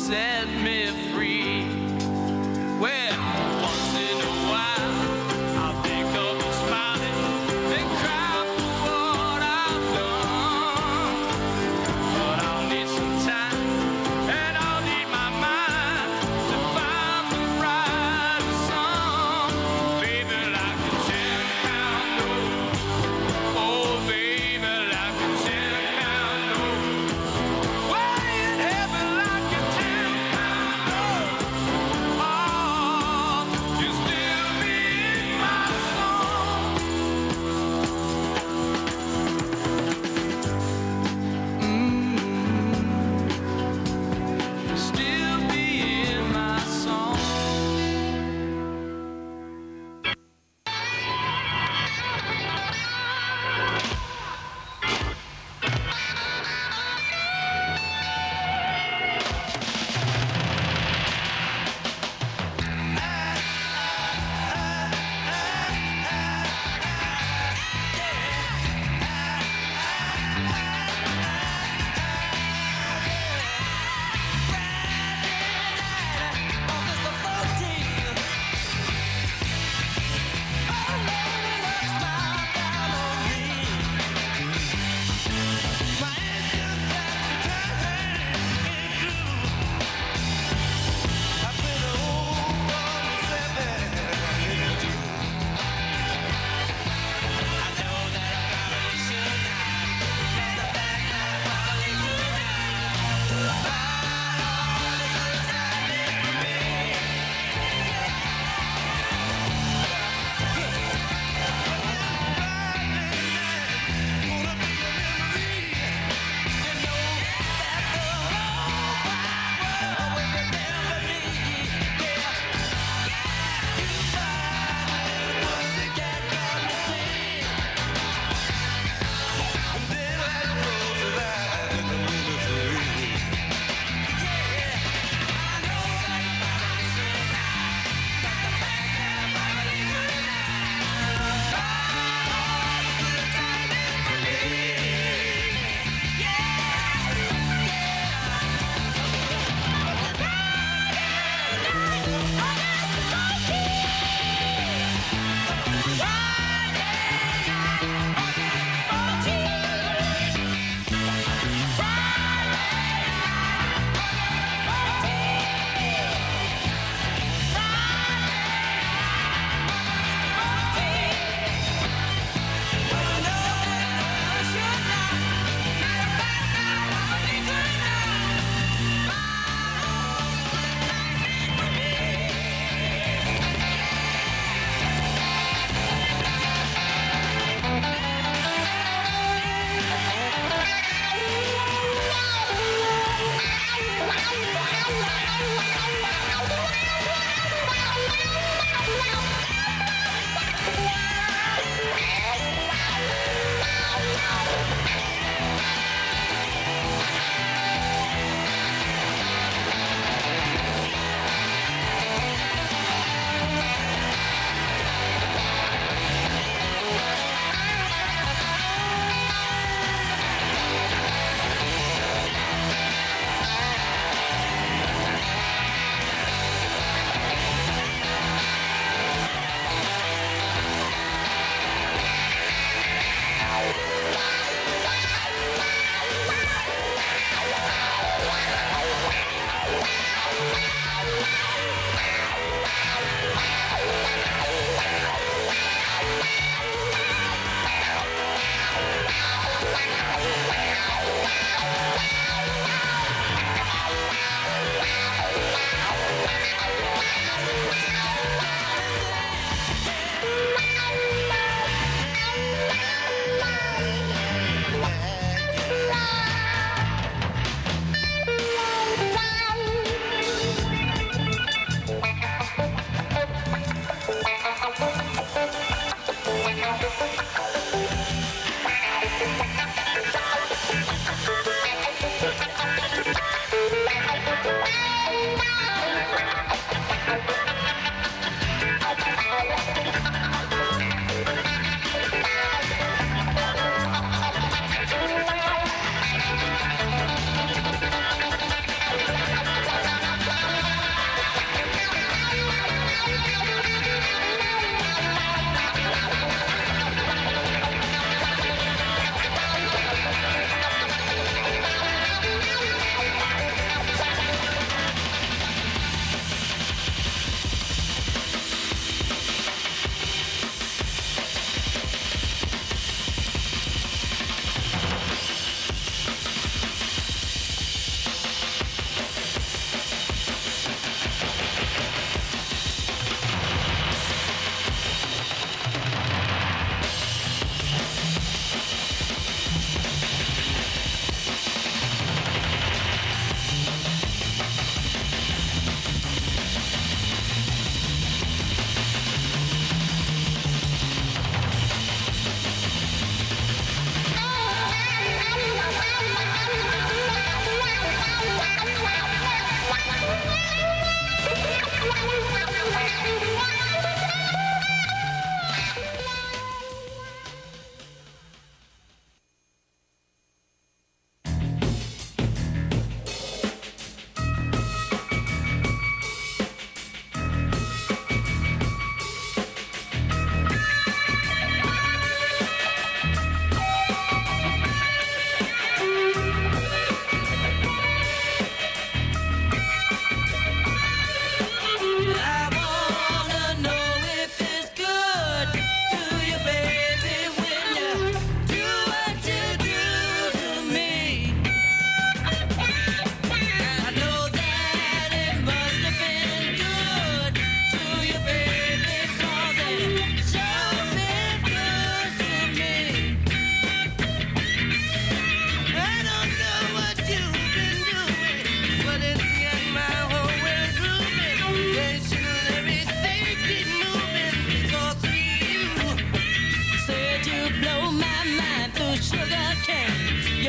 set me free. Well, once in a while, I'll think of you smiling and cry for what I've done. But I'll need some time, and I'll need my mind to find the right song. Baby, like a ten pound note. Oh, baby, like a ten pound note. Way in heaven, like a ten pound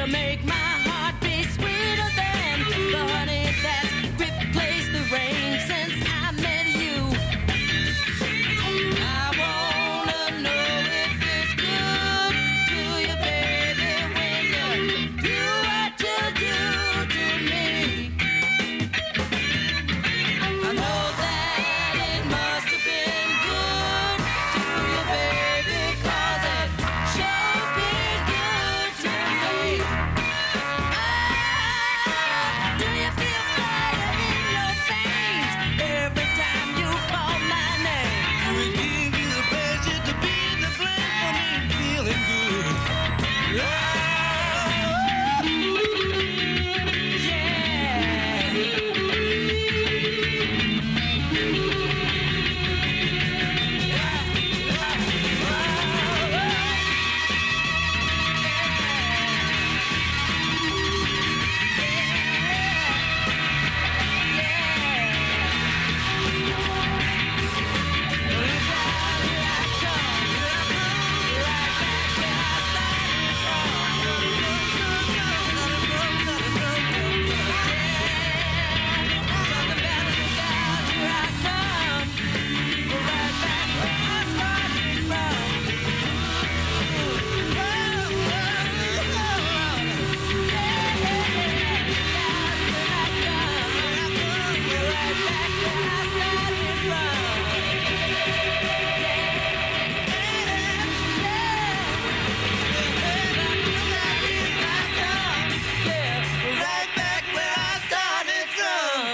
You make my heart beat sweeter than the honey that replaced the rain since I met you. I wanna know if it's good to you, baby, when you do what you do to me. I know that it must have been good to you, baby, 'cause it sure been good to me. Ah, do you feel fire in your veins every time you call my name? Do it give you the pleasure to be the flame for me feeling good? Ah, right back where I started from.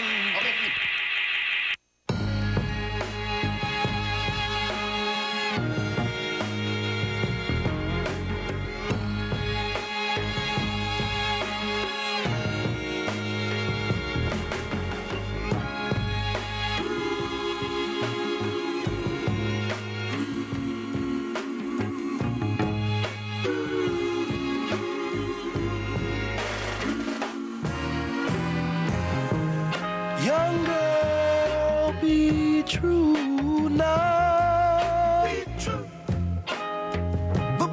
Young girl, be true now. Be true. The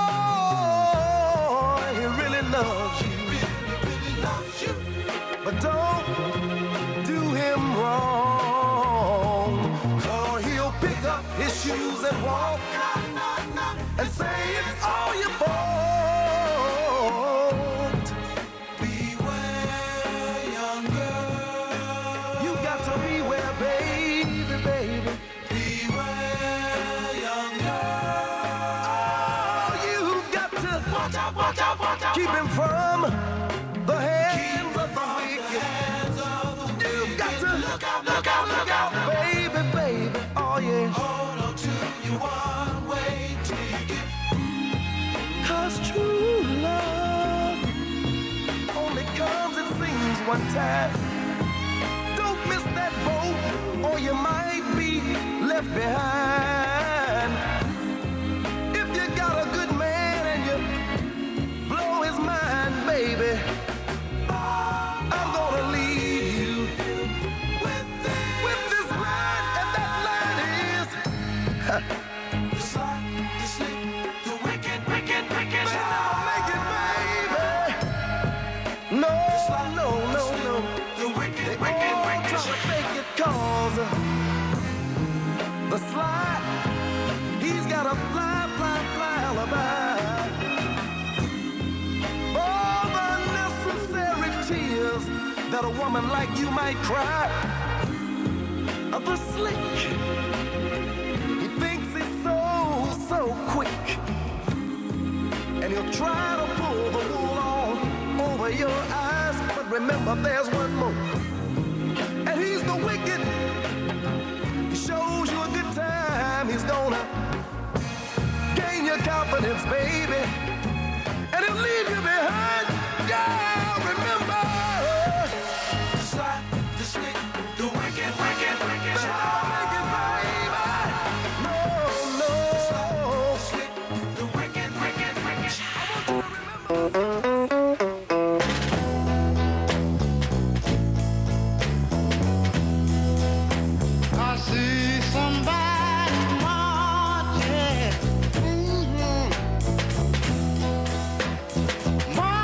boy, he really loves you. Really, really loves you. But don't do him wrong, or he'll pick up his shoes and walk and say it's all your fault. Beware, young girl. You got to beware, baby, baby. Beware, young girl. Oh, you've got to watch out, watch out, watch out. Keep him from the hands of the wicked. You've got to look out, look out, look out, baby, baby. Oh yeah. Hold on to your one way ticket. 'Cause true love only comes, it seems, one time. Don't miss that boat, or you might be left behind. If you got a good man and you blow his mind, baby, I'm gonna leave you with this, with this line, and that line is the slide, the slip, the wicked, wicked, wicked. But I'll make it, baby. No, no, no, no. The wicked, wicked, wicked. Try to fake it, 'cause the slide, he's got a fly, fly, fly alibi. All the necessary tears that a woman like you might cry. Of the slick, he thinks he's so, so quick, and he'll try to pull the wool on over your eyes. But remember, there's one more, and he's the wicked. He shows you a good time. He's gonna gain your confidence, baby, and he'll leave you behind. Yeah, remember. The slide, the slick, the wicked, wicked, wicked. But I'll make it, baby. No, no. The slide, the slick, the wicked, wicked, wicked. I want you to remember. I see somebody marching, mm-hmm.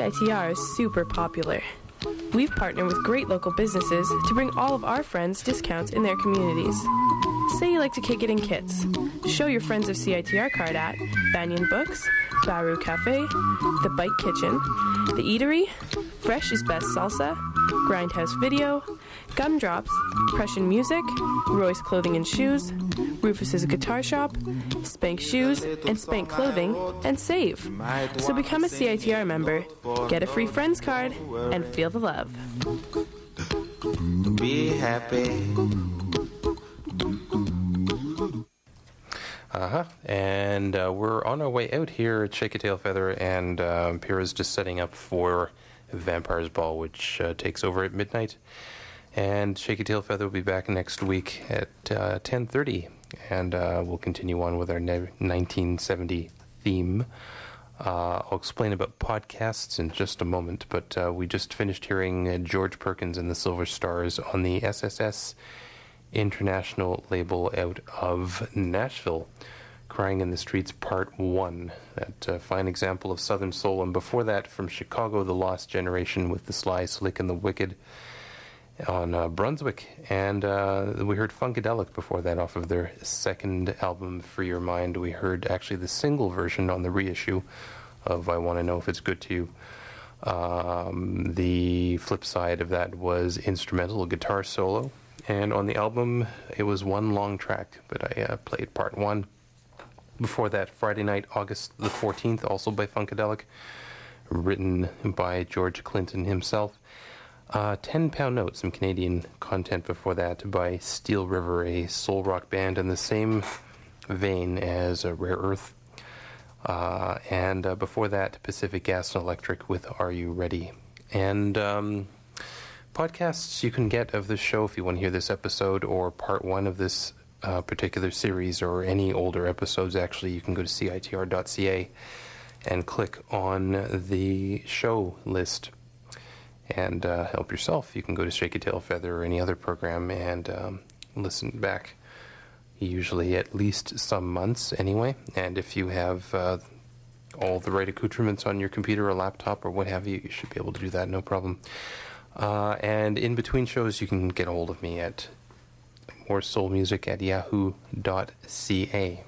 I T R is super popular. We've partnered with great local businesses to bring all of our friends discounts in their communities. Say you like to kick it in kits. Show your friends of C I T R card at Banyan Books, Baru Cafe, The Bike Kitchen, The Eatery, Fresh is Best Salsa, Grindhouse Video, Gumdrops, Prussian Music, Roy's Clothing and Shoes, Rufus's Guitar Shop, Spank Shoes, and Spank Clothing, and save. So become a C I T R member, get a free friends card, and feel the love. Be happy. Uh-huh. And uh, we're on our way out here at Shake a Tail Feather, and uh, Pyrrha's just setting up for Vampire's Ball, which uh, takes over at midnight. And Shake a Tail Feather will be back next week at uh, ten thirty, and uh, we'll continue on with our ne- nineteen seventy theme. Uh, I'll explain about podcasts in just a moment, but uh, we just finished hearing uh, George Perkins and the Silver Stars on the S S S International label out of Nashville, Crying in the Streets Part one, that uh, fine example of Southern soul. And before that, from Chicago, The Lost Generation with The Sly, Slick, and the Wicked on uh, Brunswick. And uh, we heard Funkadelic before that off of their second album, Free Your Mind. We heard actually the single version on the reissue of I Want to Know If It's Good to You. Um, the flip side of that was instrumental, a guitar solo. And on the album, it was one long track, but I uh, played part one. Before that, Friday Night, August the fourteenth, also by Funkadelic, written by George Clinton himself. Uh, Ten Pound Note, some Canadian content before that by Steel River, a soul rock band in the same vein as uh, Rare Earth. Uh, and uh, before that, Pacific Gas and Electric with Are You Ready? And um, podcasts you can get of this show if you want to hear this episode or part one of this uh, particular series or any older episodes. Actually, you can go to C I T R dot C A and click on the show list and uh, help yourself. You can go to Shake a Tail Feather or any other program and um, listen back, usually at least some months anyway. And if you have uh, all the right accoutrements on your computer or laptop or what have you, you should be able to do that, no problem. Uh, and in between shows, you can get a hold of me at more soul music at yahoo dot c a.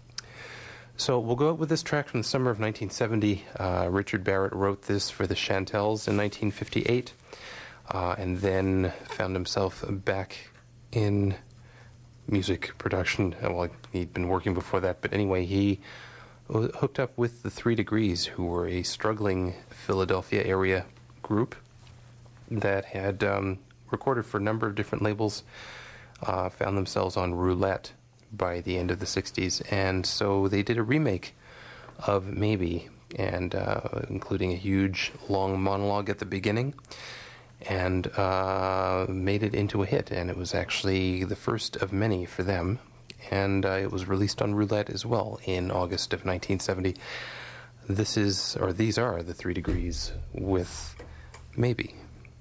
So we'll go out with this track from the summer of nineteen seventy. Uh, Richard Barrett wrote this for the Chantels in nineteen fifty-eight, uh, and then found himself back in music production. Well, he'd been working before that, but anyway, he hooked up with the Three Degrees, who were a struggling Philadelphia area group that had um, recorded for a number of different labels, uh, found themselves on Roulette by the end of the sixties, and so they did a remake of Maybe, and uh, including a huge long monologue at the beginning, and uh, made it into a hit, and it was actually the first of many for them, and uh, it was released on Roulette as well in August of nineteen seventy. This is, or these are, the Three Degrees with Maybe.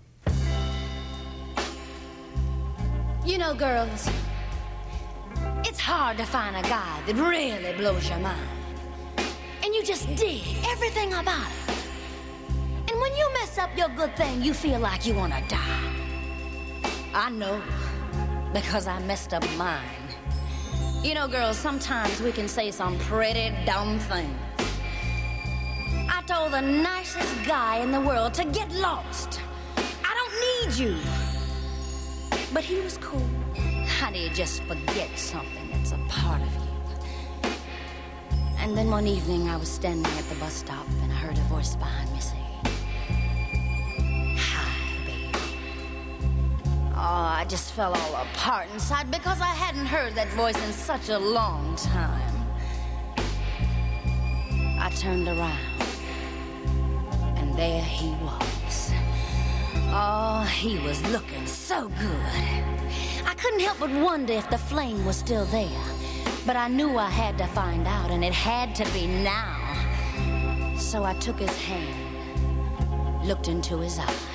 You know, girls, it's hard to find a guy that really blows your mind. And you just dig everything about it. And when you mess up your good thing, you feel like you want to die. I know, because I messed up mine. You know, girls, sometimes we can say some pretty dumb things. I told the nicest guy in the world to get lost. I don't need you. But he was cool. How do you just forget something that's a part of you? And then one evening I was standing at the bus stop and I heard a voice behind me say, "Hi, baby." Oh, I just fell all apart inside because I hadn't heard that voice in such a long time. I turned around and there he was. Oh, he was looking so good. I couldn't help but wonder if the flame was still there. But I knew I had to find out, and it had to be now. So I took his hand, looked into his eyes.